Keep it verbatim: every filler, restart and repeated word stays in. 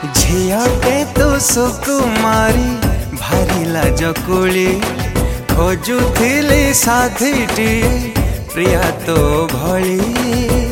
झियटे तू सुकुमारी भारी लाजकुली खोजुथिली साथीटी प्रिया तो भली।